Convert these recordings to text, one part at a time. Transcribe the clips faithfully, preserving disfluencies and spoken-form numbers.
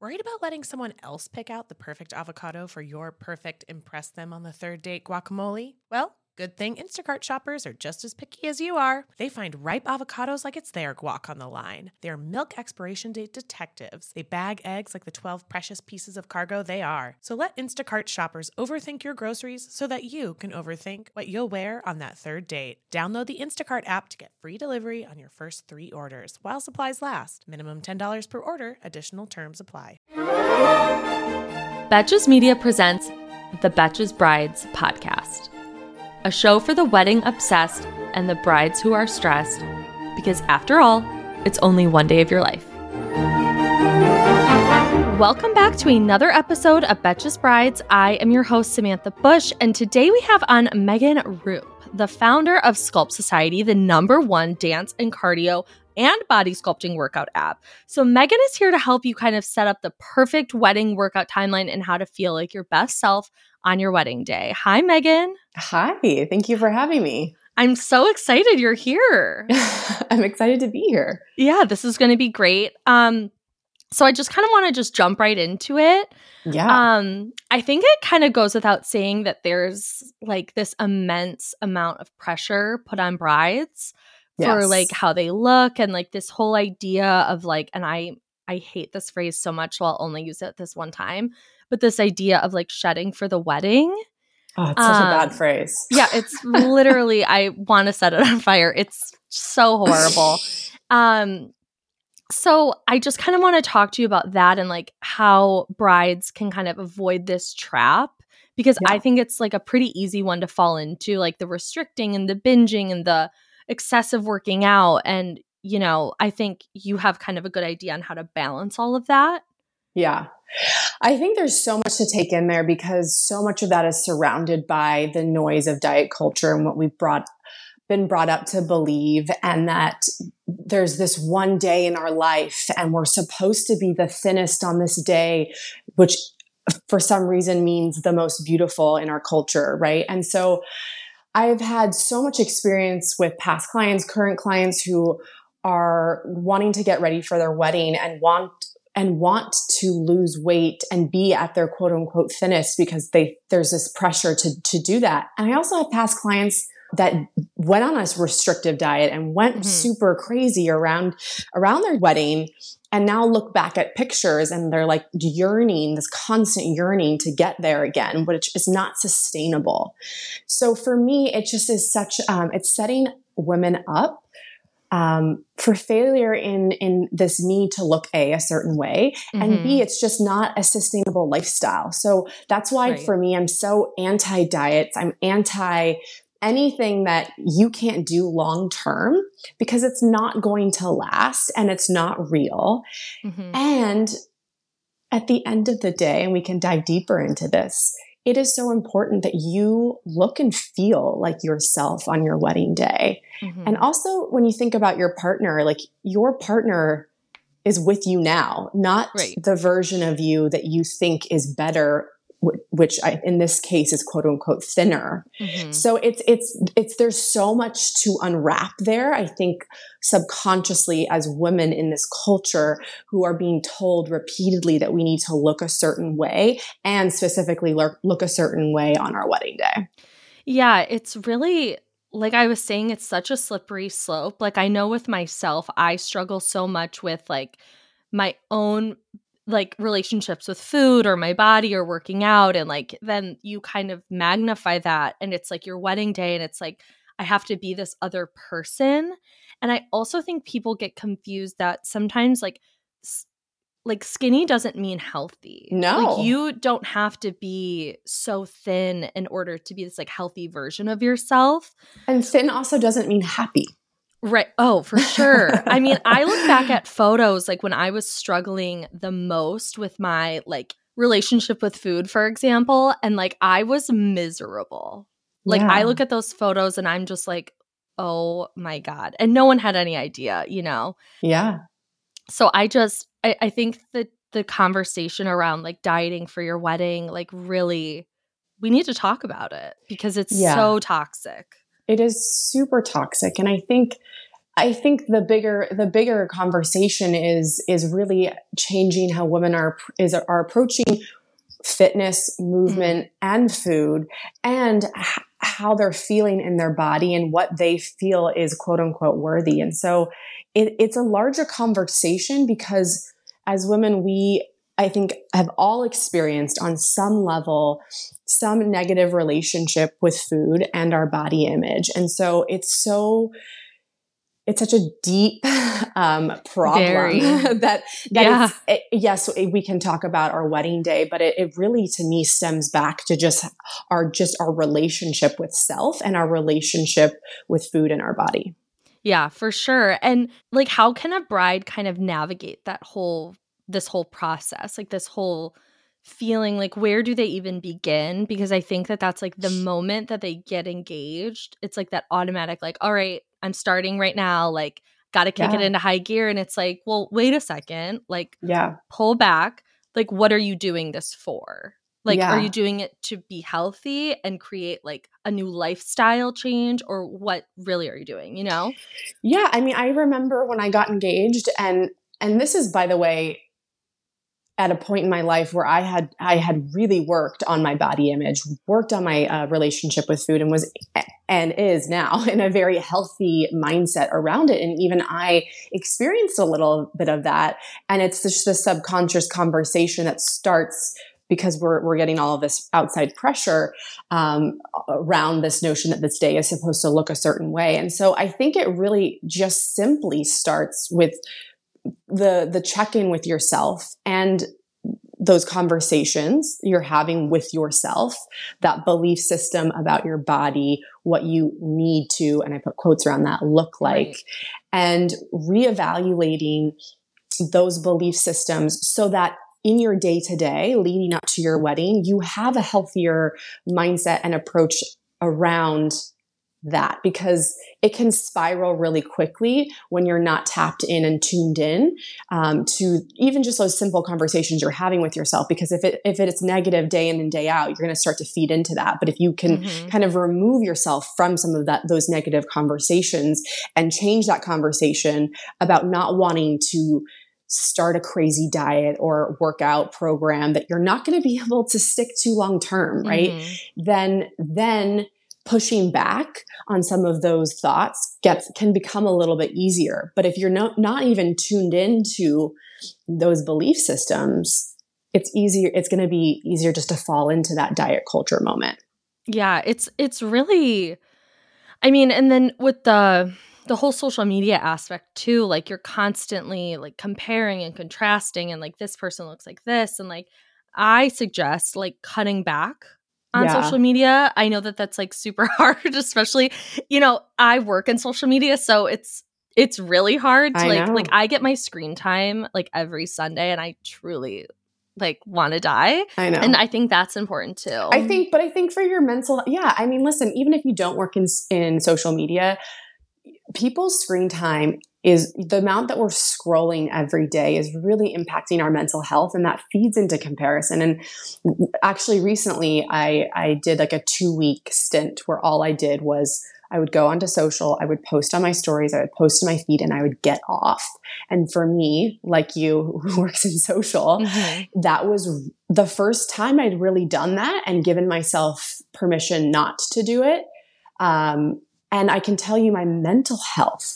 Worried about letting someone else pick out the perfect avocado for your perfect impress them on the third date guacamole? Well, good thing Instacart shoppers are just as picky as you are. They find ripe avocados like it's their guac on the line. They're milk expiration date detectives. They bag eggs like the twelve precious pieces of cargo they are. So let Instacart shoppers overthink your groceries so that you can overthink what you'll wear on that third date. Download the Instacart app to get free delivery on your first three orders while supplies last. Minimum ten dollars per order. Additional terms apply. Betches Media presents the Betches Brides podcast, a show for the wedding obsessed and the brides who are stressed, because after all, it's only one day of your life. Welcome back to another episode of Betches Brides. I am your host, Samantha Bush, and today we have on Megan Roup, the founder of Sculpt Society, the number one dance and cardio and body sculpting workout app. So Megan is here to help you kind of set up the perfect wedding workout timeline and how to feel like your best self on your wedding day. Hi, Megan. Hi. Thank you for having me. I'm so excited you're here. I'm excited to be here. Yeah, this is going to be great. Um, so I just kind of want to just jump right into it. Yeah. Um, I think it kind of goes without saying that there's like this immense amount of pressure put on brides for Yes. like how they look, and like this whole idea of like, and I I hate this phrase so much, so I'll only use it this one time, but this idea of like shedding for the wedding. Oh, it's such Um, a bad phrase. Yeah, it's literally, I want to set it on fire. It's so horrible. Um, so I just kind of want to talk to you about that and like how brides can kind of avoid this trap, because Yeah. I think it's like a pretty easy one to fall into, like the restricting and the binging and the excessive working out. And, you know, I think you have kind of a good idea on how to balance all of that. Yeah. I think there's so much to take in there because so much of that is surrounded by the noise of diet culture and what we've brought been brought up to believe, and that there's this one day in our life and we're supposed to be the thinnest on this day, which for some reason means the most beautiful in our culture, right? And so I've had so much experience with past clients, current clients who are wanting to get ready for their wedding and want and want to lose weight and be at their quote unquote thinnest because they there's this pressure to to do that. And I also have past clients that went on a restrictive diet and went Mhm. super crazy around around their wedding, and now look back at pictures and they're like yearning, this constant yearning to get there again, which is not sustainable. So for me, it just is such, um, it's setting women up um, for failure in, in this need to look A, a certain way, and Mhm. B, it's just not a sustainable lifestyle. So that's why Right. for me, I'm so anti-diets. I'm anti anything that you can't do long term because it's not going to last and it's not real. Mhm. And at the end of the day, and we can dive deeper into this, it is so important that you look and feel like yourself on your wedding day. Mhm. And also when you think about your partner, like your partner is with you now, not Right. the version of you that you think is better, wh- which I, in this case is quote unquote thinner. Mhm. So it's, it's, it's, there's so much to unwrap there. I think subconsciously as women in this culture who are being told repeatedly that we need to look a certain way and specifically look, look a certain way on our wedding day. Yeah, it's really, like I was saying, it's such a slippery slope. Like I know with myself, I struggle so much with like my own like relationships with food or my body or working out, and like then you kind of magnify that and it's like your wedding day and it's like I have to be this other person. And I also think people get confused that sometimes like s- like skinny doesn't mean healthy. No. Like you don't have to be so thin in order to be this like healthy version of yourself. And thin also doesn't mean happy. Right. Oh, for sure. I mean, I look back at photos like when I was struggling the most with my like relationship with food, for example, and like I was miserable. Like Yeah. I look at those photos and I'm just like, oh my God. And no one had any idea, you know? Yeah. So I just, I, I think that the conversation around like dieting for your wedding, like really, we need to talk about it because it's Yeah. so toxic. It is super toxic. And I think I think the bigger the bigger conversation is is really changing how women are is are approaching fitness, movement, mm-hmm. and food, and h- how they're feeling in their body and what they feel is quote unquote worthy. And so it, it's a larger conversation because as women, we I think have all experienced on some level some negative relationship with food and our body image. And so it's so It's such a deep um, problem that, that yeah. it's, it, yes, we can talk about our wedding day, but it, it really, to me, stems back to just our, just our relationship with self and our relationship with food and our body. Yeah, for sure. And like, how can a bride kind of navigate that whole, this whole process, like this whole feeling, like where do they even begin? Because I think that that's like the moment that they get engaged, it's like that automatic, like, all right, I'm starting right now, like, got to kick yeah. it into high gear. And it's like, well, wait a second, like, yeah, pull back. Like, what are you doing this for? Like, yeah. are you doing it to be healthy and create like a new lifestyle change, or what really are you doing, you know? Yeah. I mean, I remember when I got engaged, and, and this is, by the way, at a point in my life where I had, I had really worked on my body image, worked on my uh, relationship with food, and was, and is now in a very healthy mindset around it. And even I experienced a little bit of that. And it's just the subconscious conversation that starts because we're, we're getting all of this outside pressure um, around this notion that this day is supposed to look a certain way. And so I think it really just simply starts with the the check-in with yourself and those conversations you're having with yourself, that belief system about your body, what you need to, and I put quotes around that, look like, right. and reevaluating those belief systems so that in your day-to-day leading up to your wedding, you have a healthier mindset and approach around that, because it can spiral really quickly when you're not tapped in and tuned in um, to even just those simple conversations you're having with yourself. Because if it if it's negative day in and day out, you're going to start to feed into that. But if you can mm-hmm. kind of remove yourself from some of that those negative conversations and change that conversation about not wanting to start a crazy diet or workout program that you're not going to be able to stick to long term, right? Mm-hmm. Then then pushing back on some of those thoughts gets can become a little bit easier. But if you're not, not even tuned into those belief systems, it's easier. It's going to be easier just to fall into that diet culture moment. Yeah, it's it's really, I mean, and then with the the whole social media aspect too, like you're constantly like comparing and contrasting, and like this person looks like this, and like I suggest like cutting back on yeah. social media. I know that that's like super hard, especially, you know, I work in social media, so it's it's really hard to I like know. like I get my screen time like every Sunday, and I truly like want to die. I know. And I think that's important too. I think, but I think for your mental, yeah, I mean, listen, even if you don't work in in social media, people's screen time is the amount that we're scrolling every day is really impacting our mental health, and that feeds into comparison. And actually recently I, I did like a two week stint where all I did was I would go onto social, I would post on my stories, I would post to my feed, and I would get off. And for me, like you who works in social, mm-hmm. that was the first time I'd really done that and given myself permission not to do it. Um, and I can tell you my mental health,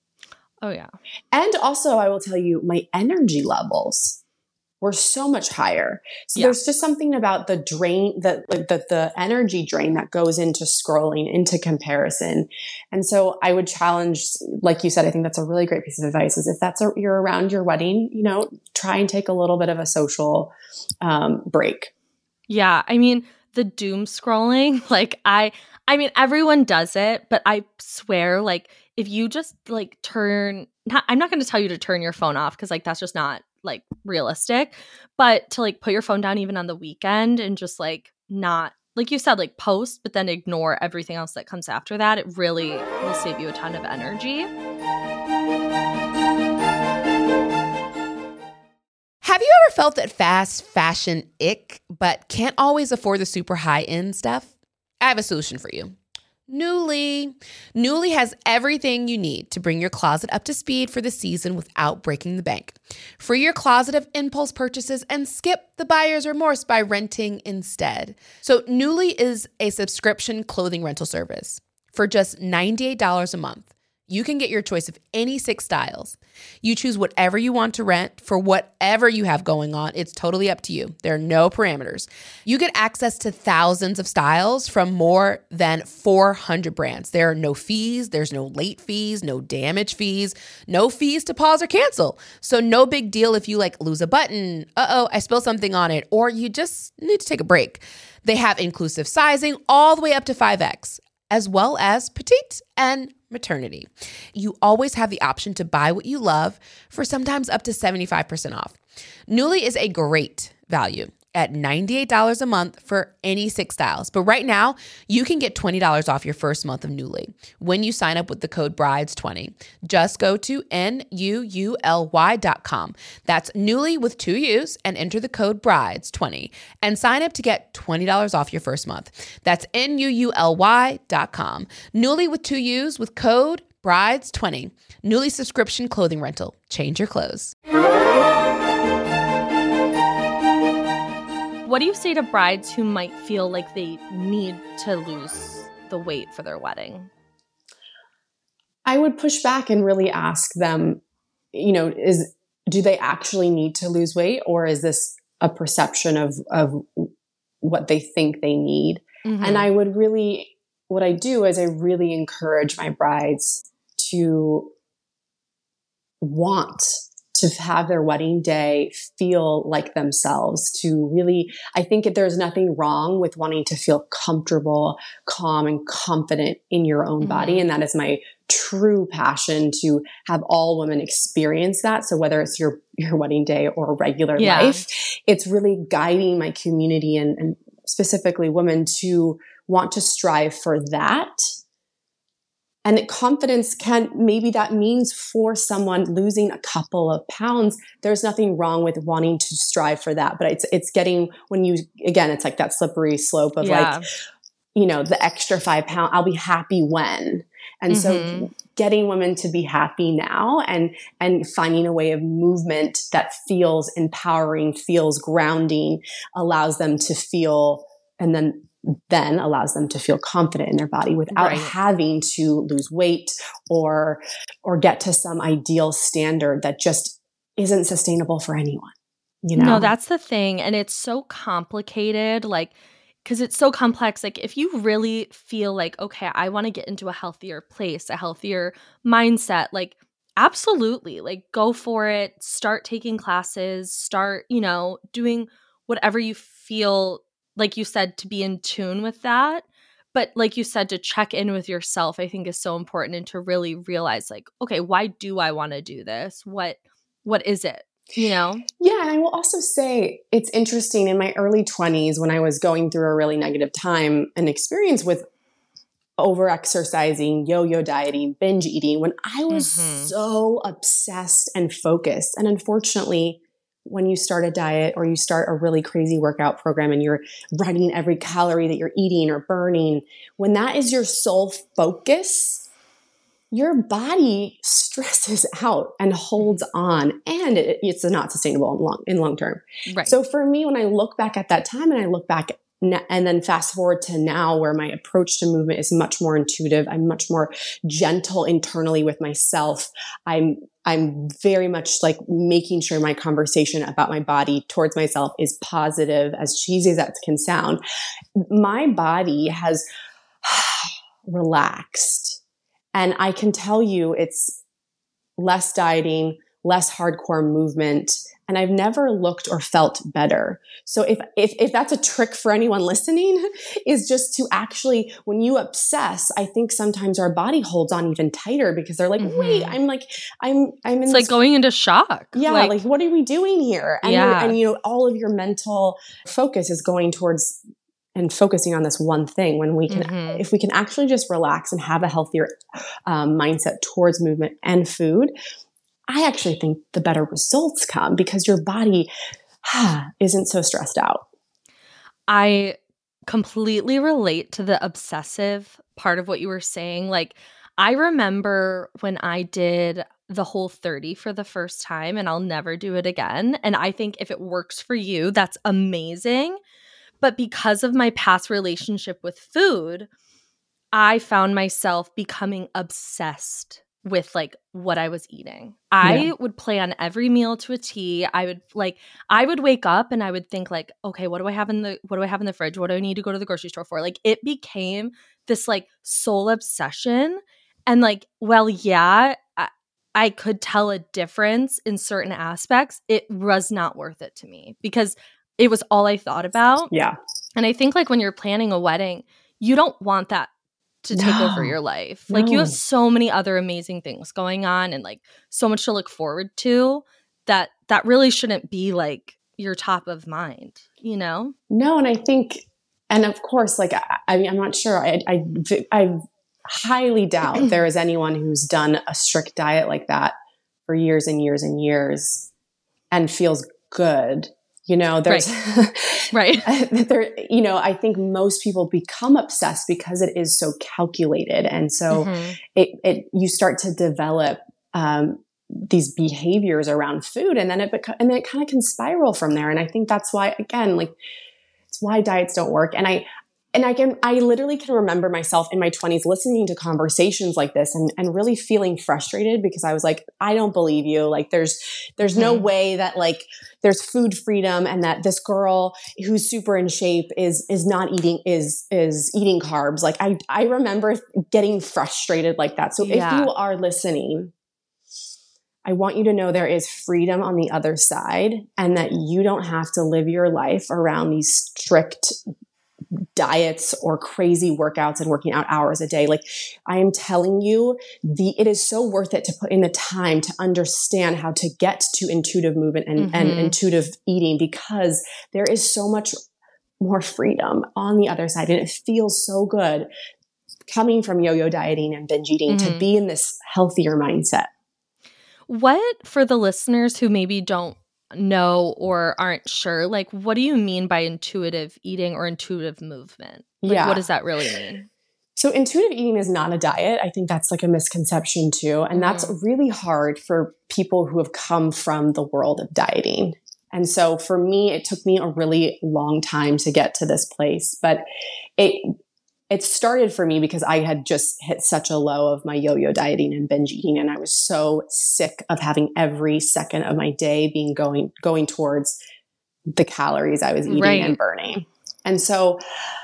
oh, yeah. And also, I will tell you, my energy levels were so much higher. So yeah. there's just something about the drain, the, the, the energy drain that goes into scrolling, into comparison. And so I would challenge, like you said, I think that's a really great piece of advice, is if that's a, you're around your wedding, you know, try and take a little bit of a social um, break. Yeah. I mean, the doom scrolling, like I, I mean, everyone does it, but I swear, like, if you just like turn, not, I'm not going to tell you to turn your phone off, because like that's just not like realistic, but to like put your phone down even on the weekend and just like not, like you said, like post, but then ignore everything else that comes after that. It really will save you a ton of energy. Have you ever felt that fast fashion ick, but can't always afford the super high end stuff? I have a solution for you. Nuuly. Nuuly has everything you need to bring your closet up to speed for the season without breaking the bank. Free your closet of impulse purchases and skip the buyer's remorse by renting instead. So Nuuly is a subscription clothing rental service. For just ninety-eight dollars a month, you can get your choice of any six styles. You choose whatever you want to rent for whatever you have going on. It's totally up to you. There are no parameters. You get access to thousands of styles from more than four hundred brands. There are no fees. There's no late fees, no damage fees, no fees to pause or cancel. So no big deal if you like lose a button, uh-oh, I spilled something on it, or you just need to take a break. They have inclusive sizing all the way up to five X, as well as petite and maternity. You always have the option to buy what you love for sometimes up to seventy-five percent off. Nuuly is a great value at ninety-eight dollars a month for any six styles. But right now, you can get twenty dollars off your first month of Nuuly when you sign up with the code brides twenty. Just go to N U U L Y dot com. That's Nuuly with two U's and enter the code brides twenty and sign up to get twenty dollars off your first month. That's N U U L Y dot com. Nuuly with two U's with code brides twenty. Nuuly subscription clothing rental. Change your clothes. What do you say to brides who might feel like they need to lose the weight for their wedding? I would push back and really ask them, you know, is do they actually need to lose weight, or is this a perception of of what they think they need? Mm-hmm. And I would really, what I do is I really encourage my brides to want to have their wedding day feel like themselves, to really, I think that there's nothing wrong with wanting to feel comfortable, calm, and confident in your own mm-hmm. body. And that is my true passion, to have all women experience that. So whether it's your, your wedding day or regular yeah. life, it's really guiding my community and, and specifically women to want to strive for that. And that confidence can, maybe that means for someone losing a couple of pounds, there's nothing wrong with wanting to strive for that. But it's, it's getting, when you, again, it's like that slippery slope of yeah. like, you know, the extra five pounds, I'll be happy when. And mm-hmm. so getting women to be happy now and, and finding a way of movement that feels empowering, feels grounding, allows them to feel, and then then allows them to feel confident in their body without right. having to lose weight or, or get to some ideal standard that just isn't sustainable for anyone. You know? No, that's the thing. And it's so complicated, like, because it's so complex. Like, if you really feel like, okay, I want to get into a healthier place, a healthier mindset, like, absolutely, like, go for it. Start taking classes, start, you know, doing whatever you feel, like you said, to be in tune with that. But like you said, to check in with yourself, I think is so important, and to really realize, like, okay, why do I want to do this? What, what is it? You know? Yeah. And I will also say it's interesting, in my early twenties, when I was going through a really negative time and experience with over exercising, yo-yo dieting, binge eating, when I was mm-hmm. so obsessed and focused. And unfortunately, when you start a diet or you start a really crazy workout program and you're writing every calorie that you're eating or burning, when that is your sole focus, your body stresses out and holds on, and it, it's not sustainable in long, in long term. Right. So for me, when I look back at that time and I look back and then fast forward to now, where my approach to movement is much more intuitive, I'm much more gentle internally with myself. I'm I'm very much like making sure my conversation about my body towards myself is positive, as cheesy as that can sound. My body has relaxed, and I can tell you it's less dieting, less hardcore movement, and I've never looked or felt better. So if, if, if that's a trick for anyone listening, is just to actually, when you obsess, I think sometimes our body holds on even tighter, because they're like, mm-hmm. wait, I'm like, I'm, I'm in It's this, like going into shock. Yeah. Like, like, what are we doing here? And, yeah. and, you know, all of your mental focus is going towards and focusing on this one thing, when we can, mm-hmm. if we can actually just relax and have a healthier um, mindset towards movement and food, I actually think the better results come, because your body ah, isn't so stressed out. I completely relate to the obsessive part of what you were saying. Like, I remember when I did the Whole thirty for the first time, and I'll never do it again. And I think if it works for you, that's amazing. But because of my past relationship with food, I found myself becoming obsessed with like what I was eating. I Yeah. would plan every meal to a T. I would like I would wake up and I would think like, okay, what do I have in the what do I have in the fridge? What do I need to go to the grocery store for? Like it became this like soul obsession. And like, well, yeah, I, I could tell a difference in certain aspects. It was not worth it to me because it was all I thought about. Yeah. And I think like when you're planning a wedding, you don't want that to take No. over your life. Like you No. have so many other amazing things going on and like so much to look forward to that that really shouldn't be like your top of mind, you know? No, and I think, and of course, like I, I mean, I'm not sure. I, I, I highly doubt there is anyone who's done a strict diet like that for years and years and years and feels good. You know, there's right. there, you know, I think most people become obsessed because it is so calculated. And so Mhm. it, it, you start to develop, um, these behaviors around food and then it, beca- and then it kind of can spiral from there. And I think that's why, again, like it's why diets don't work. And I, and I can, I literally can remember myself in my twenties listening to conversations like this and, and really feeling frustrated because I was like, I don't believe you. Like there's, there's no Mhm. way that like there's food freedom and that this girl who's super in shape is, is not eating, is, is eating carbs. Like I, I remember getting frustrated like that. So Yeah. if you are listening, I want you to know there is freedom on the other side and that you don't have to live your life around these strict diets or crazy workouts and working out hours a day. Like I am telling you, the it is so worth it to put in the time to understand how to get to intuitive movement and, Mhm. and intuitive eating because there is so much more freedom on the other side. And it feels so good coming from yo-yo dieting and binge eating to Mhm. be in this healthier mindset. What, for the listeners who maybe don't know or aren't sure, like what do you mean by intuitive eating or intuitive movement? Like Yeah. what does that really mean? So intuitive eating is not a diet. I think that's like a misconception too. And that's Mhm. really hard for people who have come from the world of dieting. And so for me, it took me a really long time to get to this place, but it, it started for me because I had just hit such a low of my yo-yo dieting and binge eating. And I was so sick of having every second of my day being going, going towards the calories I was eating Right. and burning. And so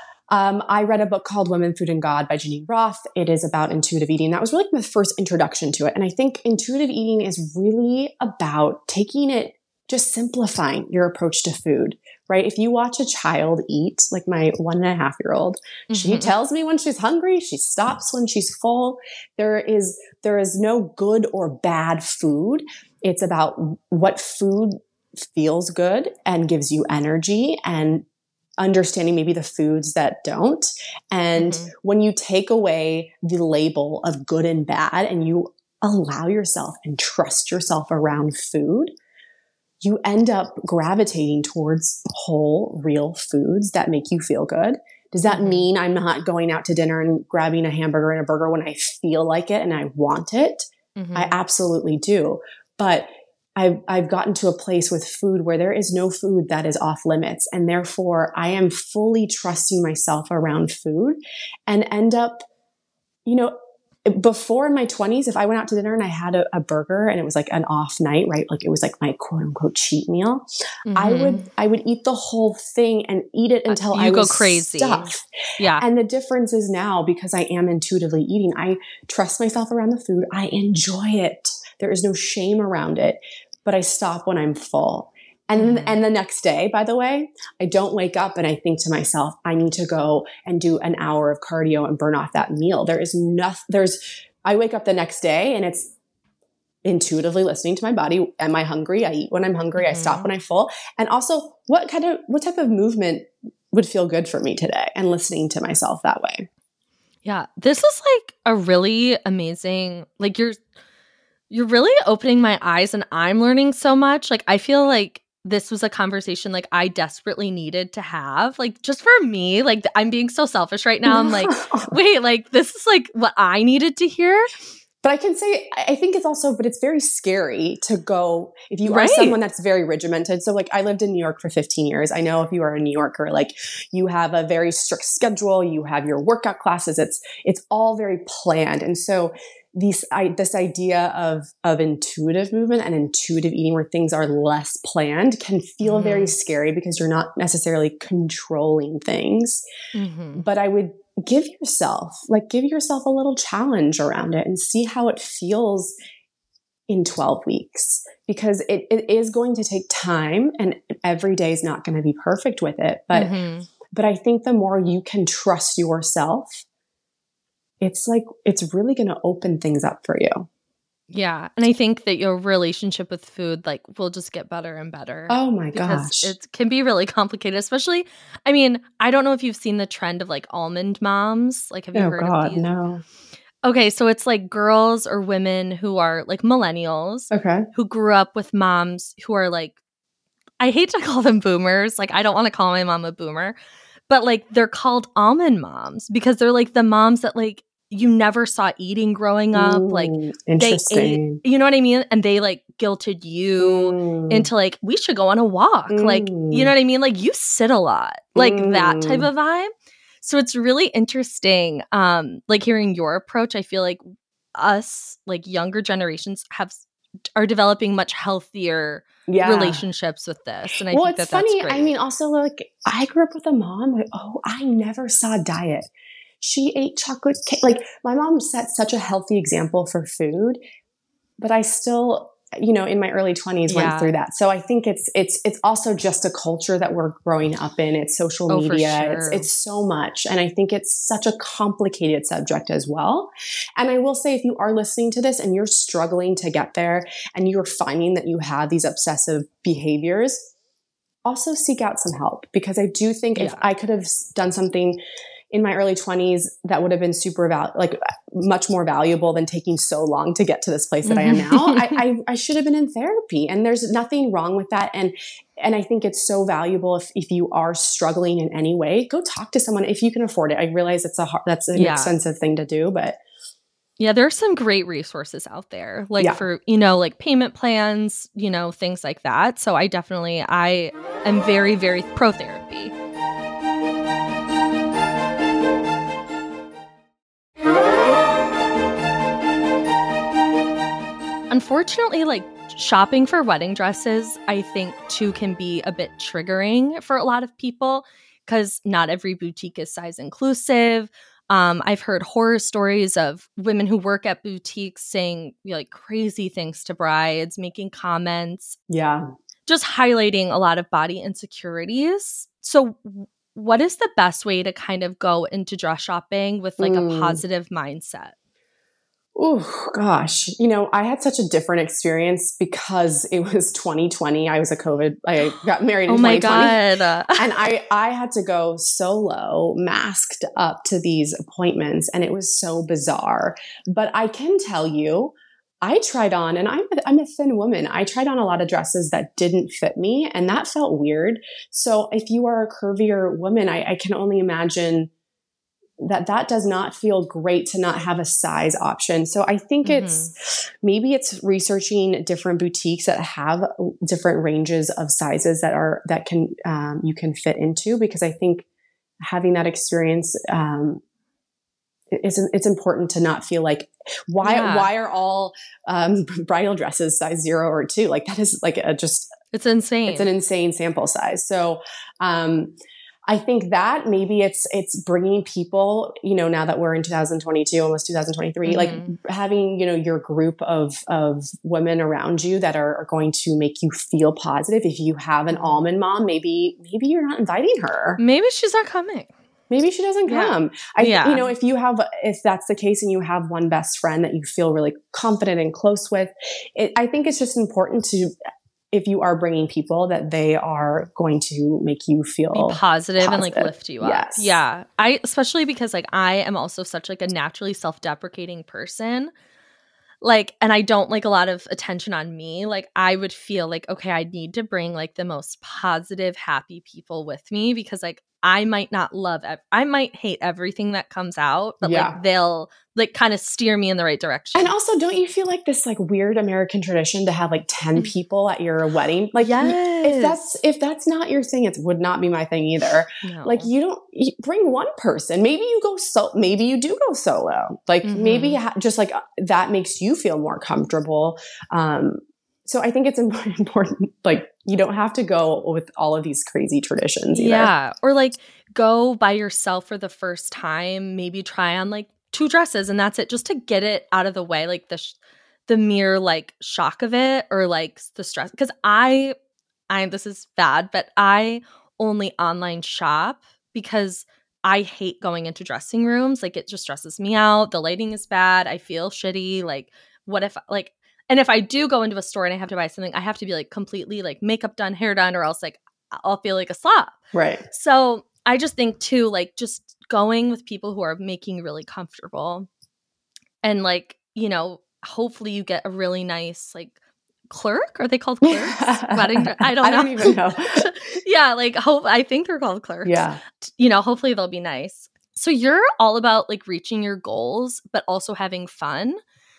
Um, I read a book called Women, Food, and God by Janine Roth. It is about intuitive eating. That was really my first introduction to it. And I think intuitive eating is really about taking it, just simplifying your approach to food, right? If you watch a child eat, like my one and a half year old, she Mhm. tells me when she's hungry, she stops when she's full. There is, there is no good or bad food. It's about what food feels good and gives you energy and understanding maybe the foods that don't. And Mhm. when you take away the label of good and bad and you allow yourself and trust yourself around food, you end up gravitating towards whole, real foods that make you feel good. Does that Mhm. mean I'm not going out to dinner and grabbing a hamburger and a burger when I feel like it and I want it? Mhm. I absolutely do. But I've, I've gotten to a place with food where there is no food that is off limits. And therefore I am fully trusting myself around food and end up, you know, before in my twenties, if I went out to dinner and I had a, a burger and it was like an off night, right? Like it was like my quote unquote cheat meal. I Mhm. would, I would eat the whole thing and eat it until you I go was crazy. stuffed. Yeah. And the difference is now because I am intuitively eating, I trust myself around the food. I enjoy it. There is no shame around it, but I stop when I'm full. And, Mhm. and the next day, by the way, I don't wake up and I think to myself, I need to go and do an hour of cardio and burn off that meal. There is nothing, there's, I wake up the next day and it's intuitively listening to my body. Am I hungry? I eat when I'm hungry. I stop Mhm. when I'm full. And also what kind of, what type of movement would feel good for me today and listening to myself that way. Yeah. This is like a really amazing, like you're, you're really opening my eyes and I'm learning so much. Like I feel like this was a conversation like I desperately needed to have. Like just for me, like I'm being so selfish right now. I'm like, wait, like this is like what I needed to hear. But I can say, I think it's also, but it's very scary to go, if you Right. are someone that's very regimented. So like I lived in New York for fifteen years. I know if you are a New Yorker, like you have a very strict schedule, you have your workout classes, it's, it's all very planned. And so these, I, this idea of, of intuitive movement and intuitive eating where things are less planned can feel Mhm. very scary because you're not necessarily controlling things. Mm-hmm. But I would give yourself, like give yourself a little challenge around it and see how it feels in twelve weeks, because it, it is going to take time and every day is not going to be perfect with it. But, Mm-hmm. but I think the more you can trust yourself, it's like, it's really going to open things up for you. Yeah. And I think that your relationship with food like will just get better and better. Oh my Because gosh. it can be really complicated, especially, I mean, I don't know if you've seen the trend of like almond moms. Like, have you Oh heard God, of these? no. Okay, so it's like girls or women who are like millennials Okay. who grew up with moms who are like, I hate to call them boomers. Like, I don't want to call my mom a boomer, but like they're called almond moms because they're like the moms that like you never saw eating growing up. Like, Mm, they interesting. ate, you know what I mean? And they like guilted you Mm, into like, we should go on a walk. Like, you Mm. know what I mean? Like, you sit a lot, like that type Mm. of vibe. So it's really interesting, um, like hearing your approach. I feel like us, like younger generations, have are developing much healthier yeah. relationships with this, and I Well, think it's that funny. that's great. I mean, also like I grew up with a mom. Like, oh, I never saw diet. She ate chocolate cake. Like my mom set such a healthy example for food, but I still, you know, in my early twenties went Yeah. through that. So I think it's it's it's also just a culture that we're growing up in. It's social Oh, for media. sure. It's it's so much, and I think it's such a complicated subject as well. And I will say, if you are listening to this and you're struggling to get there, and you're finding that you have these obsessive behaviors, also seek out some help, because I do think if Yeah. I could have done something in my early twenties that would have been super val- like much more valuable than taking so long to get to this place that I am now. I, I, I should have been in therapy, and there's nothing wrong with that. And, and I think it's so valuable if, if you are struggling in any way, go talk to someone if you can afford it. I realize it's a hard, that's an Yeah. expensive thing to do, but Yeah, there are some great resources out there, like Yeah. for, you know, like payment plans, you know, things like that. So I definitely, I am very, very pro therapy. Unfortunately, like shopping for wedding dresses, I think too can be a bit triggering for a lot of people because not every boutique is size inclusive. Um, I've heard horror stories of women who work at boutiques saying you know, like crazy things to brides, making comments, yeah. just highlighting a lot of body insecurities. So, w- what is the best way to kind of go into dress shopping with like Mm. a positive mindset? Oh gosh, you know, I had such a different experience because it was twenty twenty. I was a COVID. I got married in Oh my twenty twenty. God. And I, I had to go solo, masked up to these appointments, and it was so bizarre. But I can tell you, I tried on, and I'm a, I'm a thin woman. I tried on a lot of dresses that didn't fit me, and that felt weird. So if you are a curvier woman, I, I can only imagine that that does not feel great to not have a size option. So I think Mhm. it's maybe it's researching different boutiques that have different ranges of sizes that are that can um, you can fit into, because I think having that experience um, it's it's important to not feel like why Yeah. why are all um, bridal dresses size zero or two? Like that is like a just It's insane. it's an insane sample size. So, um, I think that maybe it's, it's bringing people, you know, now that we're in two thousand twenty-two, almost two thousand twenty-three, Mhm. like having, you know, your group of, of women around you that are, are going to make you feel positive. If you have an Mhm. almond mom, maybe, maybe you're not inviting her. Maybe she's not coming. Maybe she doesn't Yeah. come. I, Yeah. you know, if you have, if that's the case and you have one best friend that you feel really confident and close with, it, I think it's just important to, if you are bringing people, that they are going to make you feel Be positive, and like positive. lift you up. Yes. Yeah. I especially because like I am also such like a naturally self-deprecating person. like, and I don't like a lot of attention on me, like I would feel like, okay, I need to bring like the most positive, happy people with me because like I might not love, ev- I might hate everything that comes out, but Yeah. like they'll like kind of steer me in the right direction. And also, don't you feel like this like weird American tradition to have like ten people at your wedding? Like, yes. if that's if that's not your thing, it would not be my thing either. No. Like, you don't you bring one person. Maybe you go so. Maybe you do go solo. Like, Mhm. maybe ha- just like that makes you feel more comfortable. Um, so I think it's important. Like, you don't have to go with all of these crazy traditions either. Yeah. Or like go by yourself for the first time, maybe try on like two dresses and that's it, just to get it out of the way, like the sh- the mere like shock of it or like the stress. Because I, I this is bad, but I only online shop because I hate going into dressing rooms. Like it just stresses me out. The lighting is bad. I feel shitty. Like what if like, and if I do go into a store and I have to buy something, I have to be like completely like makeup done, hair done, or else like I'll feel like a slob. Right. So I just think too, like just going with people who are making you really comfortable and like, you know, hopefully you get a really nice like clerk. Are they called clerks? Wedding? I don't know. I don't even know. Yeah, like hope I think they're called clerks. Yeah. You know, hopefully they'll be nice. So you're all about like reaching your goals, but also having fun.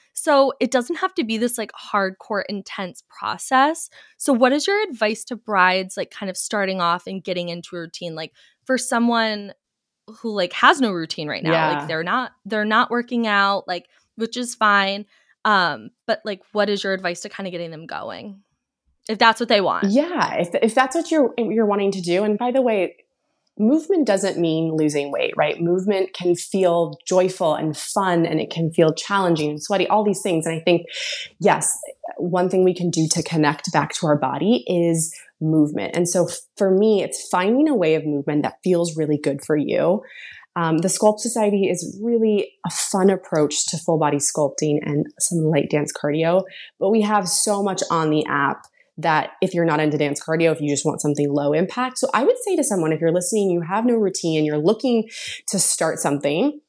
So it doesn't have to be this like hardcore, intense process. So what is your advice to brides like kind of starting off and getting into a routine? Like for someone who like has no routine right now, Yeah. like they're not they're not working out, like which is fine. Um, but like what is your advice to kind of getting them going? If that's what they want. Yeah, if if that's what you're you're wanting to do. And by the way, movement doesn't mean losing weight, right? Movement can feel joyful and fun, and it can feel challenging and sweaty, all these things. And I think, yes, one thing we can do to connect back to our body is movement. And so for me, it's finding a way of movement that feels really good for you. Um, the Sculpt Society is really a fun approach to full body sculpting and some light dance cardio, but we have so much on the app that if you're not into dance cardio, if you just want something low impact. So I would say to someone, if you're listening, you have no routine, you're looking to start something,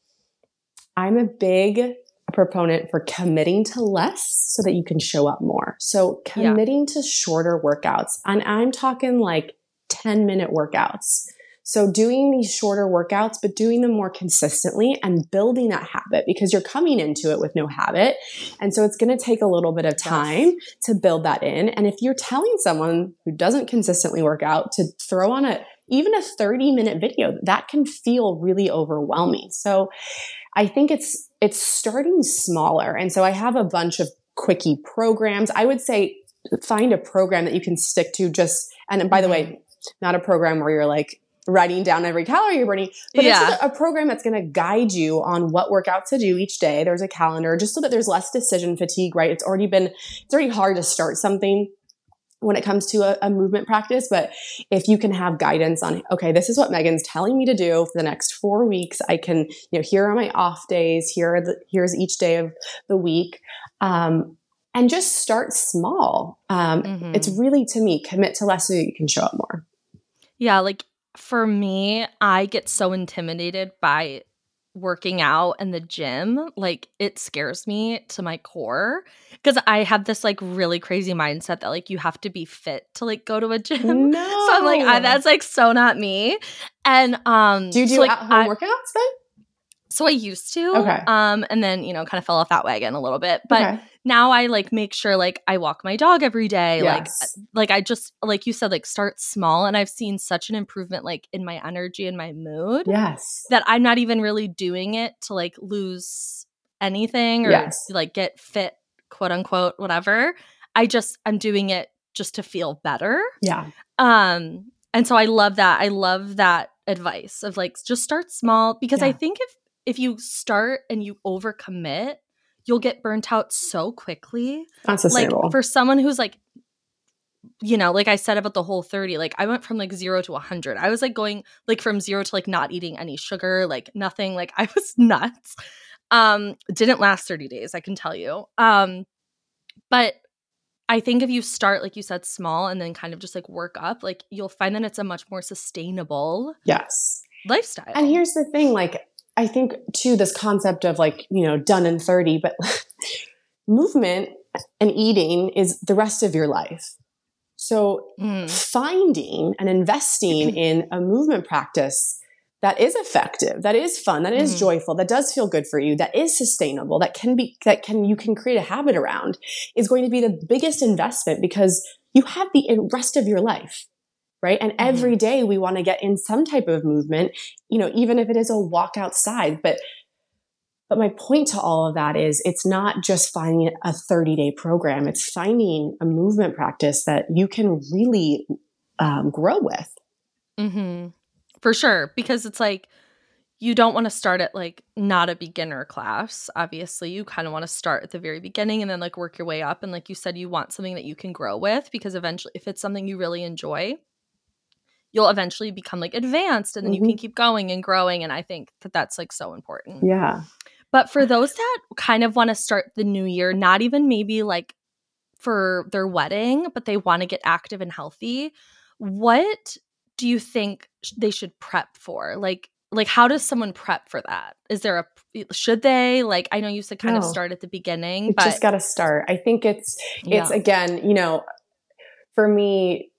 I'm a big proponent for committing to less so that you can show up more. So committing yeah. to shorter workouts. And I'm talking like ten minute workouts. So doing these shorter workouts, but doing them more consistently and building that habit because you're coming into it with no habit. And so it's going to take a little bit of time yes. to build that in. And if you're telling someone who doesn't consistently work out to throw on a, even a thirty minute video, that can feel really overwhelming. So I think it's, it's starting smaller. And so I have a bunch of quickie programs. I would say find a program that you can stick to just, and by the way, not a program where you're like, writing down every calorie you're burning, but yeah. it's a, a program that's going to guide you on what workout to do each day. There's a calendar just so that there's less decision fatigue, right? It's already been, it's already hard to start something when it comes to a, a movement practice. But if you can have guidance on, okay, this is what Megan's telling me to do for the next four weeks. I can, you know, here are my off days. Here are the, here's each day of the week. Um, and just start small. Um, mm-hmm. It's really, to me, commit to less so that you can show up more. Yeah. Like, for me, I get so intimidated by working out in the gym. Like it scares me to my core because I have this like really crazy mindset that like you have to be fit to like go to a gym. No. So I'm like, I, that's like so not me. And um, do you do so, like, at-home I, workouts then? So I used to, okay. um, and then, you know, kind of fell off that wagon a little bit. But okay. now I like make sure like I walk my dog every day. Yes. Like, like I just, like you said, like start small. And I've seen such an improvement like in my energy and my mood. Yes. That I'm not even really doing it to like lose anything or yes. like get fit, quote unquote, whatever. I just, I'm doing it just to feel better. Yeah. Um, and so I love that. I love that advice of like, just start small because yeah. I think if, if you start and you overcommit, you'll get burnt out so quickly. Not sustainable. Like for someone who's like, you know, like I said about the Whole thirty, like I went from like zero to a hundred. I was like going like from zero to like not eating any sugar, like nothing. Like I was nuts. Um, it didn't last thirty days, I can tell you. Um, but I think if you start, like you said, small and then kind of just like work up, like you'll find that it's a much more sustainable yes. lifestyle. And here's the thing, like I think too, this concept of like, you know, done in thirty, but movement and eating is the rest of your life. So Mm. finding and investing in a movement practice that is effective, that is fun, that is Mhm. joyful, that does feel good for you, that is sustainable, that can be, that can, you can create a habit around, is going to be the biggest investment, because you have the rest of your life, right? And Mhm. every day we want to get in some type of movement, you know, even if it is a walk outside. But, but my point to all of that is, it's not just finding a thirty day program. It's finding a movement practice that you can really um, grow with. Mm-hmm. For sure. Because it's like, you don't want to start at like not a beginner class. Obviously, you kind of want to start at the very beginning and then like work your way up. And like you said, you want something that you can grow with, because eventually, if it's something you really enjoy, you'll eventually become like advanced, and then Mm-hmm. you can keep going and growing. And I think that that's like so important. Yeah. But for those that kind of want to start the new year, not even maybe like for their wedding, but they want to get active and healthy, what do you think sh- they should prep for? Like, like how does someone prep for that? Is there a, should they, like, I know you said kind No. of start at the beginning, You but just got to start. I think it's, it's Yeah. again, you know, for me,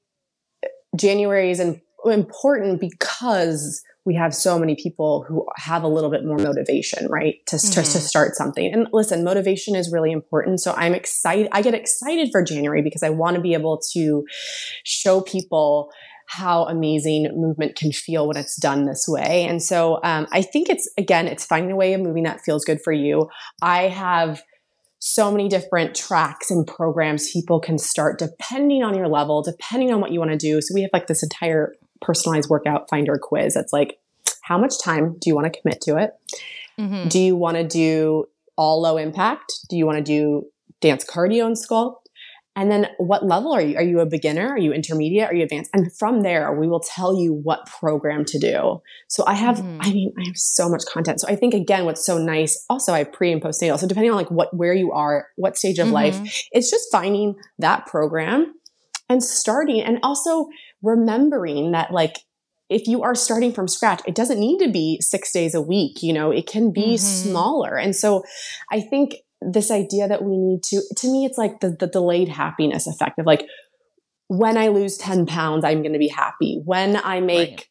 January is in, important because we have so many people who have a little bit more motivation, right? To, to, to Mhm. start something. And listen, motivation is really important. So I'm excited. I get excited for January because I want to be able to show people how amazing movement can feel when it's done this way. And so um, I think it's, again, it's finding a way of moving that feels good for you. I have so many different tracks and programs people can start depending on your level, depending on what you want to do. So we have like this entire personalized workout finder quiz. That's like, how much time do you want to commit to it? Mhm. Do you want to do all low impact? Do you want to do dance cardio and sculpt? And then what level are you? Are you a beginner? Are you intermediate? Are you advanced? And from there, we will tell you what program to do. So I have, Mhm. I mean, I have so much content. So I think, again, what's so nice, also I have pre and postnatal. So depending on like what, where you are, what stage of Mhm. life, it's just finding that program and starting, and also remembering that like, if you are starting from scratch, it doesn't need to be six days a week. You know, it can be Mhm. smaller. And so I think this idea that we need to, to me, it's like the, the delayed happiness effect of like, when I lose ten pounds, I'm going to be happy. When I make Right.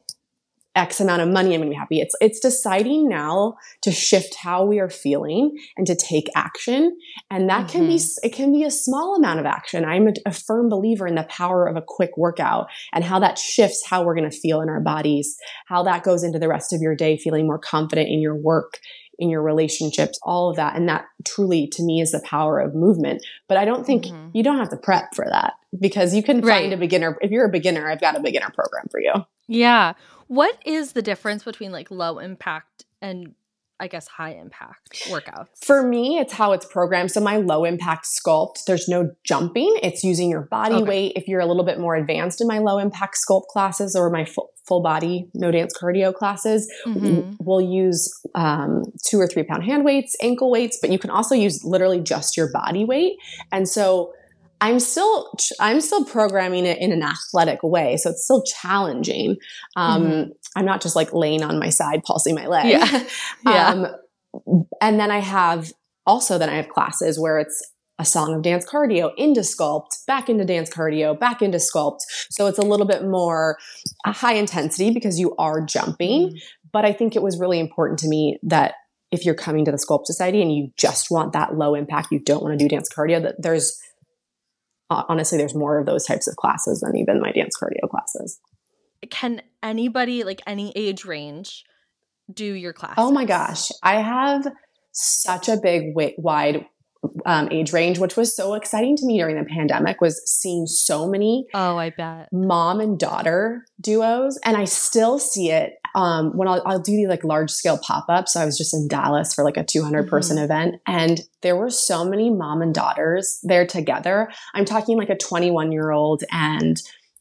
X amount of money, I'm going to be happy. It's, it's deciding now to shift how we are feeling and to take action. And that can be, Mhm. it can be a small amount of action. I'm a, a firm believer in the power of a quick workout and how that shifts how we're going to feel in our bodies, how that goes into the rest of your day, feeling more confident in your work, in your relationships, all of that. And that truly, to me, is the power of movement. But I don't think Mhm. you don't have to prep for that, because you can Right. find a beginner. If you're a beginner, I've got a beginner program for you. Yeah. What is the difference between like low impact and I guess high impact workouts? For me, it's how it's programmed. So my low impact sculpt, there's no jumping. It's using your body Okay. weight. If you're a little bit more advanced in my low impact sculpt classes or my full, full body no dance cardio classes, Mhm. we'll use um, two or three pound hand weights, ankle weights, but you can also use literally just your body weight. And so I'm still, I'm still programming it in an athletic way. So it's still challenging. Um, Mhm. I'm not just like laying on my side, pulsing my leg. Yeah. Yeah. um, and then I have also, then I have classes where it's a song of dance cardio into sculpt, back into dance cardio, back into sculpt. So it's a little bit more high intensity because you are jumping. Mhm. But I think it was really important to me that if you're coming to the Sculpt Society and you just want that low impact, you don't want to do dance cardio, that there's, honestly, there's more of those types of classes than even my dance cardio classes. Can anybody, like any age range, do your classes? Oh my gosh. I have such a big, wi- wide um, age range, which was so exciting to me during the pandemic, was seeing so many Oh, I bet. mom and daughter duos. And I still see it um, when I'll, I'll do these like large scale pop-ups. So I was just in Dallas for like a two hundred person Mhm. event, and there were so many mom and daughters there together. I'm talking like a twenty-one year old and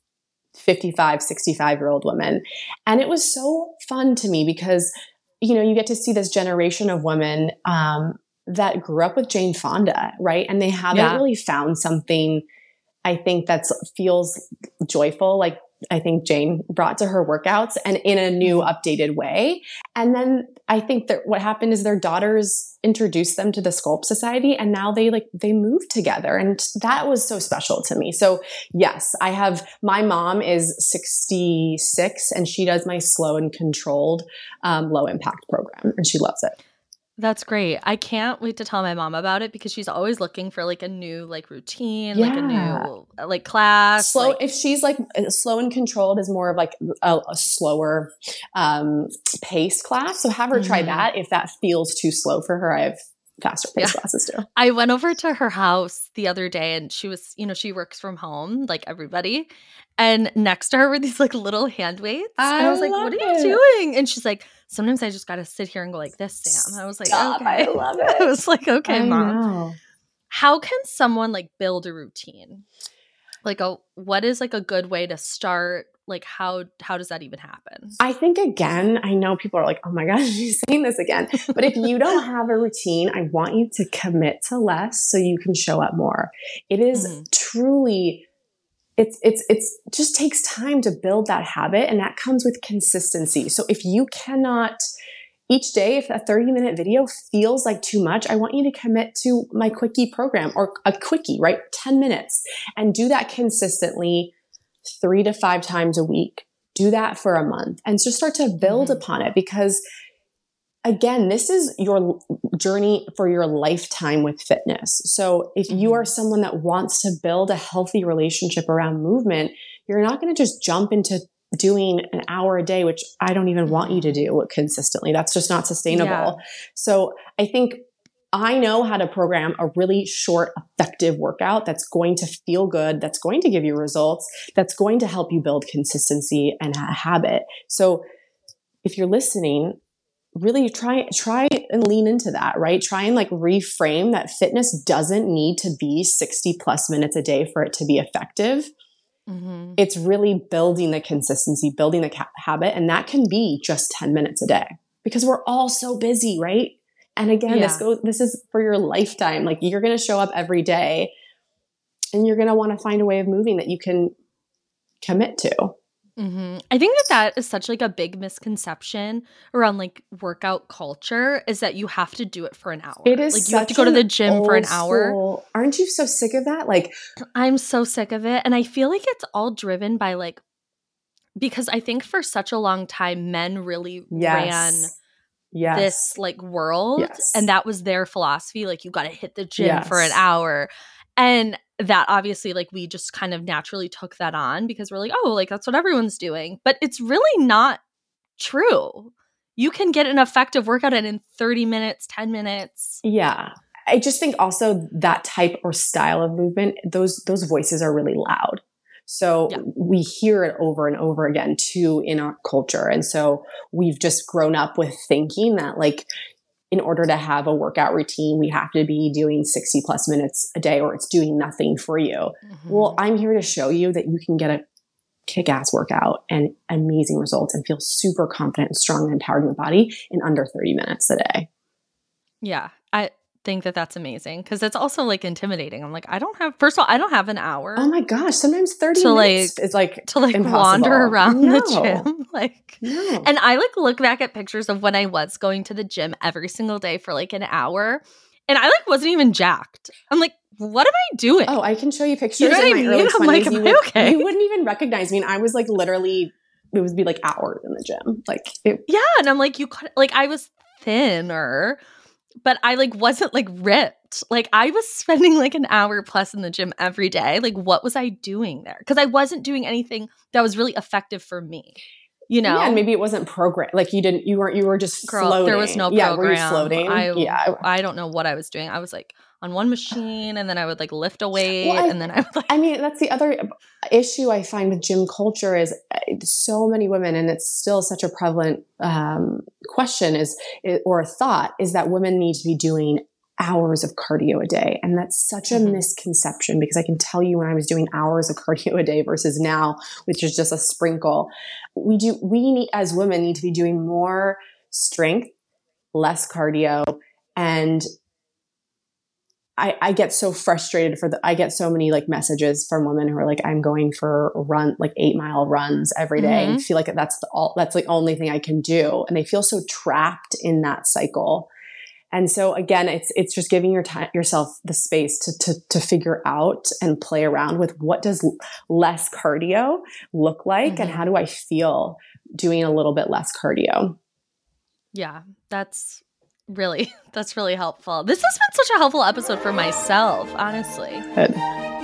fifty-five, sixty-five year old women. And it was so fun to me because, you know, you get to see this generation of women um, that grew up with Jane Fonda, right? And they haven't Yeah. really found something, I think, that's feels joyful. Like I think Jane brought to her workouts and in a new updated way. And then I think that what happened is their daughters introduced them to the Sculpt Society, and now they like, they moved together. And that was so special to me. So yes, I have, my mom is sixty-six and she does my slow and controlled, um, low impact program, and she loves it. That's great. I can't wait to tell my mom about it because she's always looking for like a new like routine, Yeah. like a new like class. Slow. like- If she's like slow and controlled is more of like a, a slower, um, paced class. So have her try Mhm. that. If that feels too slow for her, I have faster paced Yeah. classes too. I went over to her house the other day and she was, you know, she works from home like everybody. And next to her were these like little hand weights. and I I was like, love what are you it. doing? And she's like, sometimes I just got to sit here and go like this, Sam. I was like, Stop, okay. I love it. I was like, okay, I mom. know. How can someone like build a routine? Like a, what is like a good way to start? Like how, how does that even happen? I think again, I know people are like, oh my gosh, she's saying this again. But if you don't have a routine, I want you to commit to less so you can show up more. It is Mhm. truly, it's, it's, it's just takes time to build that habit, and that comes with consistency. So if you cannot each day, if a thirty minute video feels like too much, I want you to commit to my quickie program or a quickie, right? ten minutes, and do that consistently three to five times a week. Do that for a month and just start to build Mhm. upon it, because again, this is your journey for your lifetime with fitness. So if you Mhm. are someone that wants to build a healthy relationship around movement, you're not going to just jump into doing an hour a day, which I don't even want you to do consistently. That's just not sustainable. Yeah. So I think I know how to program a really short, effective workout that's going to feel good, that's going to give you results, that's going to help you build consistency and a habit. So if you're listening, really try, try and lean into that, right? Try and like reframe that fitness doesn't need to be sixty plus minutes a day for it to be effective. Mhm. It's really building the consistency, building the ca- habit. And that can be just ten minutes a day, because we're all so busy, right? And again, this Yeah. goes, this is for your lifetime. Like you're going to show up every day and you're going to want to find a way of moving that you can commit to. hmm I think that that is such like a big misconception around like workout culture, is that you have to do it for an hour. It is like you have to such go to an the gym for an old hour. school- Aren't you so sick of that? Like, I'm so sick of it. And I feel like it's all driven by like, because I think for such a long time, men really ran yes, yes, this like world. Yes. And that was their philosophy. Like you got to hit the gym Yes. for an hour. And that obviously like we just kind of naturally took that on because we're like, oh, like that's what everyone's doing. But it's really not true. You can get an effective workout in in thirty minutes, ten minutes. yeah. I just think also that type or style of movement, those those voices are really loud. So Yeah. we hear it over and over again too in our culture. And so we've just grown up with thinking that like, in order to have a workout routine, we have to be doing sixty plus minutes a day or it's doing nothing for you. Mhm. Well, I'm here to show you that you can get a kick-ass workout and amazing results and feel super confident and strong and empowered in your body in under thirty minutes a day. Yeah. I think that that's amazing because it's also like intimidating. I'm like, I don't have, first of all, I don't have an hour Oh my gosh, sometimes thirty To, minutes is like to like impossible. wander around No. the gym. Like, No. and I like look back at pictures of when I was going to the gym every single day for like an hour and I like wasn't even jacked. I'm like, what am I doing? Oh, I can show you pictures You know in what I my mean? early I'm twenties. like, am you, I would, okay? you wouldn't even recognize me. And I was like literally, it would be like hours in the gym. Like it, Yeah. And I'm like, you could, like, I was thinner, but I like wasn't like ripped. Like I was spending like an hour plus in the gym every day. Like what was I doing there? Because I wasn't doing anything that was really effective for me. You know? yeah, and maybe it wasn't programmed. Like you didn't, you weren't, you were just Girl, floating. there was no Yeah, program. were you floating? I, yeah. I don't know what I was doing. I was like on one machine and then I would like lift a weight Well, I- and then I would like I mean, that's the other issue I find with gym culture is uh, so many women, and it's still such a prevalent um, question is, or a thought is that women need to be doing hours of cardio a day. And that's such a Mhm. misconception, because I can tell you when I was doing hours of cardio a day versus now, which is just a sprinkle, we do, we need, as women need to be doing more strength, less cardio. And I, I get so frustrated for the, I get so many like messages from women who are like, I'm going for run, like eight mile runs every day Mhm. and feel like that's the all, that's the only thing I can do. And they feel so trapped in that cycle. And so again, it's, it's just giving your time, yourself the space to, to, to figure out and play around with what does less cardio look like? Mhm. And how do I feel doing a little bit less cardio? Yeah, that's really, that's really helpful. This has been such a helpful episode for myself, honestly. Good.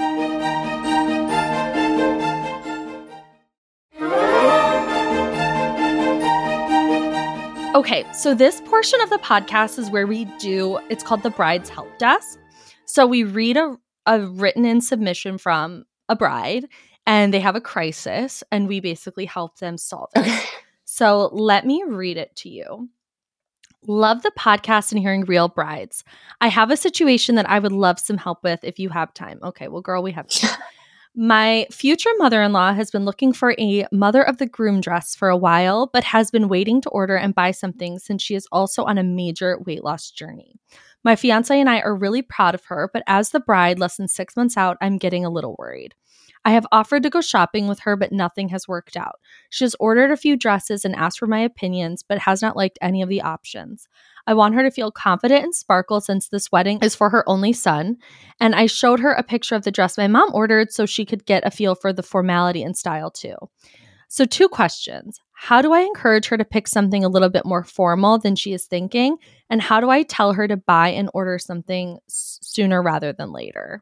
Okay, so this portion of the podcast is where we do, it's called the Bride's Help Desk. So we read a, a written in submission from a bride and they have a crisis and we basically help them solve it. Okay. So let me read it to you. Love the podcast and hearing real brides. I have a situation that I would love some help with if you have time. Okay, well, girl, we have time. My future mother-in-law has been looking for a mother of the groom dress for a while, but has been waiting to order and buy something since she is also on a major weight loss journey. My fiance and I are really proud of her, but as the bride less than six months out, I'm getting a little worried. I have offered to go shopping with her, but nothing has worked out. She has ordered a few dresses and asked for my opinions, but has not liked any of the options. I want her to feel confident and sparkle since this wedding is for her only son. And I showed her a picture of the dress my mom ordered so she could get a feel for the formality and style too. So two questions. How do I encourage her to pick something a little bit more formal than she is thinking? And how do I tell her to buy and order something s- sooner rather than later?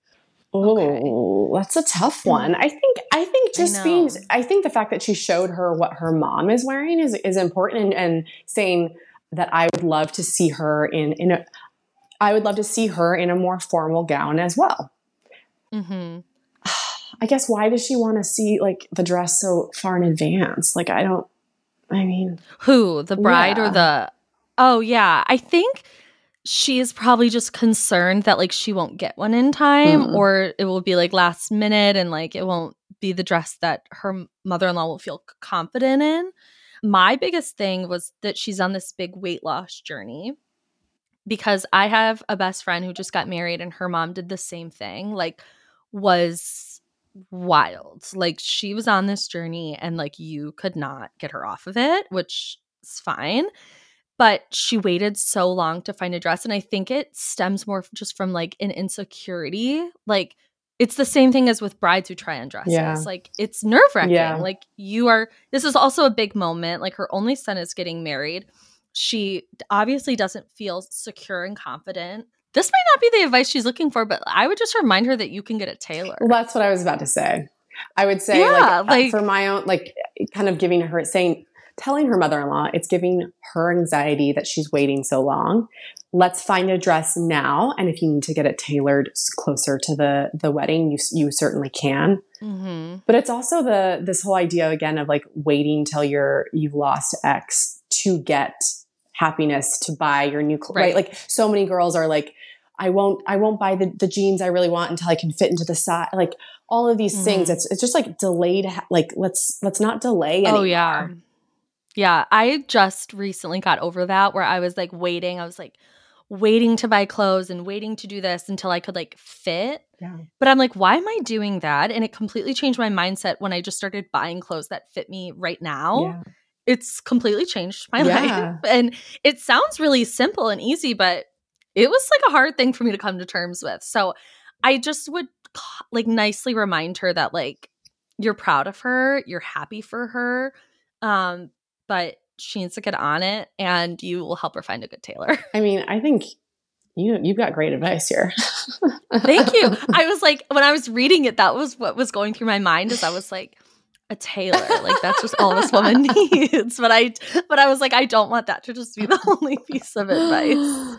Oh, okay. That's a tough one. I think, I think just I being, know. I think the fact that she showed her what her mom is wearing is, is important, and, and saying that I would love to see her in, in a, I would love to see her in a more formal gown as well. Mm-hmm. I guess, why does she want to see like the dress so far in advance? Like, I don't, I mean, Who, the bride yeah. or the, oh yeah, I think she is probably just concerned that like she won't get one in time Mm. or it will be like last minute and like it won't be the dress that her mother-in-law will feel confident in. My biggest thing was that she's on this big weight loss journey because I have a best friend who just got married and her mom did the same thing, like was wild. Like she was on this journey and like you could not get her off of it, which is fine. But she waited so long to find a dress. And I think it stems more just from like an insecurity. Like it's the same thing as with brides who try on dresses. Yeah. Like it's nerve wracking. Yeah. Like you are, this is also a big moment. Like her only son is getting married. She obviously doesn't feel secure and confident. This might not be the advice she's looking for, but I would just remind her that you can get a tailor. Well, that's what I was about to say. I would say, Yeah, like, like- uh, for my own, like, kind of giving her, saying, telling her mother-in-law, it's giving her anxiety that she's waiting so long. Let's find a dress now, and if you need to get it tailored closer to the the wedding, you you certainly can. Mm-hmm. But it's also the this whole idea again of like waiting till you're you've lost X to get happiness to buy your new clothes. Right. Right. Like so many girls are like, I won't I won't buy the, the jeans I really want until I can fit into the size. Like all of these Mm-hmm. things. It's it's just like delayed. Like let's let's not delay anymore. Oh, yeah. Yeah. I just recently got over that where I was like waiting. I was like waiting to buy clothes and waiting to do this until I could like fit. Yeah. But I'm like, why am I doing that? And it completely changed my mindset when I just started buying clothes that fit me right now. Yeah. It's completely changed my Yeah. life. And it sounds really simple and easy, but it was like a hard thing for me to come to terms with. So I just would like nicely remind her that like you're proud of her, you're happy for her, um, but she needs to get on it and you will help her find a good tailor. I mean, I think you you've got great advice here. Thank you. I was like, when I was reading it, that was what was going through my mind as I was like, a tailor. Like that's just all this woman needs. But I but I was like, I don't want that to just be the only piece of advice.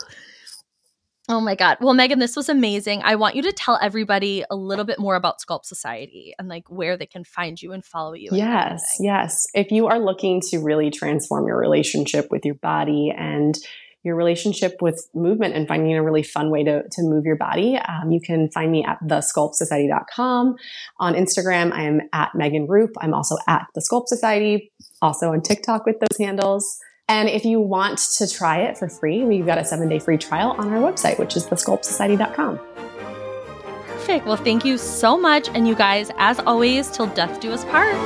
Oh my God. Well, Megan, this was amazing. I want you to tell everybody a little bit more about Sculpt Society and like where they can find you and follow you. and Yes, everything. yes. If you are looking to really transform your relationship with your body and your relationship with movement and finding a really fun way to, to move your body, um, you can find me at the sculpt society dot com. On Instagram, I am at Megan Roop. I'm also at the Sculpt Society, also on TikTok with those handles. And if you want to try it for free, we've got a seven-day free trial on our website, which is the sculpt society dot com. Perfect. Well, thank you so much. And you guys, as always, till death do us part.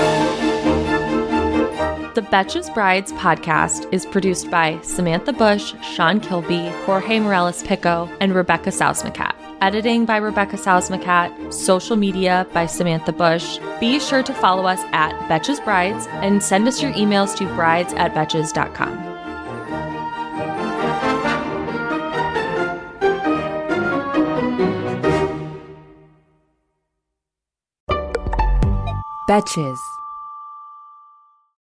The Betches Brides podcast is produced by Samantha Bush, Sean Kilby, Jorge Morales-Pico, and Rebecca Sausmacat. Editing by Rebecca Sausmacat. Social media by Samantha Bush. Be sure to follow us at Betches Brides and send us your emails to brides at betches dot com. Betches.